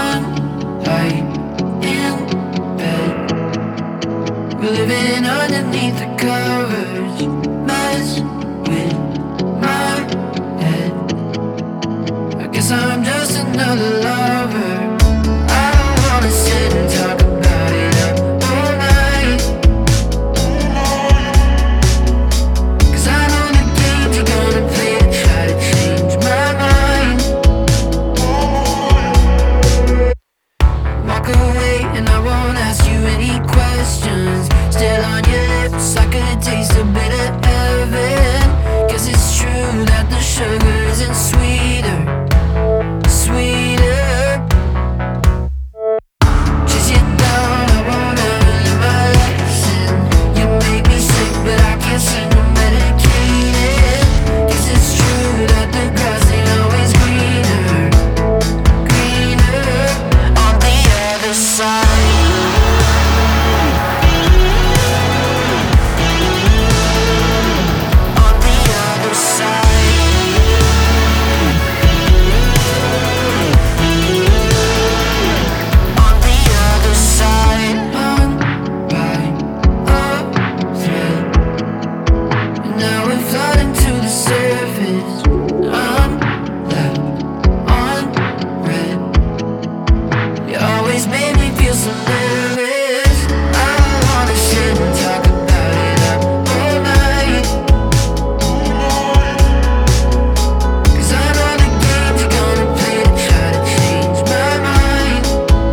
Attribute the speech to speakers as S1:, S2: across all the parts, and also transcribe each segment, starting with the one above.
S1: I'm lying in bed. We're living underneath the covers, mess with my head. I guess I'm just another lover. I don't wanna sit and talk about it up all night, 'cause I know the games you're gonna play to try to change my mind. Walk away and I won't ask you any questions. Still on your lips, I could taste a bit of heaven. 'Cause it's true that the sugar isn't sweeter, sweeter. Chase you down, I won't ever learn my lesson. You make me sick, but I can't seem to medicate it. 'Cause it's true that the grass ain't always greener, greener on the other side. On the other side. On the other side. Hung by a thread, and now we're floating to the surface. I'm left on red. You always made me feel so nervous. I don't wanna sit and talk about it up all night, 'cause I know the games you're gonna play to try to change my mind.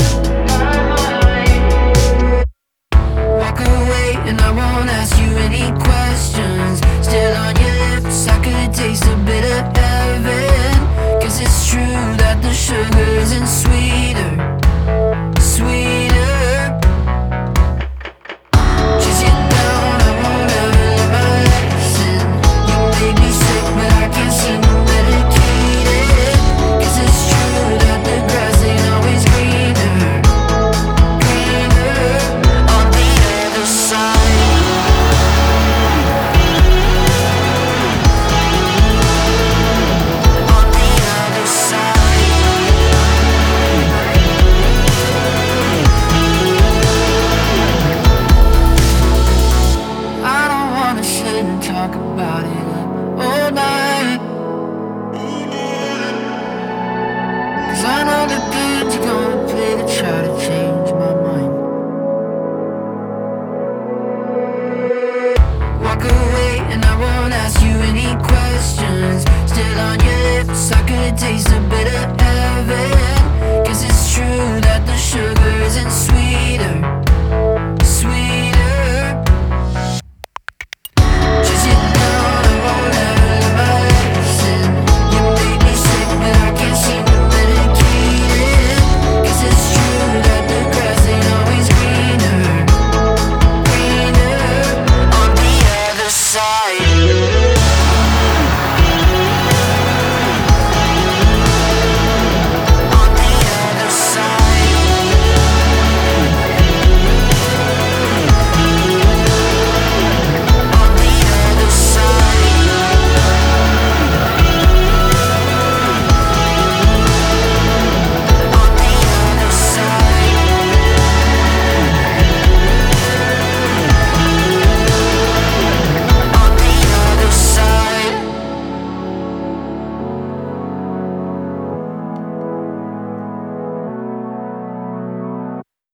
S1: Walk away and I won't ask you any questions. Still on your lips, I could taste a bit of heaven. 'Cause it's true that the sugar isn't sweeter, sweeter. Chase you down, I won't ever learn my lesson. You make me sick, but I can't seem to medicate it. 'Cause it's true that the grass ain't always greener, greener on the other side. On the other side. I don't wanna sit and talk about it all night, 'cause I know the games you're gonna play to try to change my mind. Walk away and I won't ask you any questions. Still on your lips, I could taste a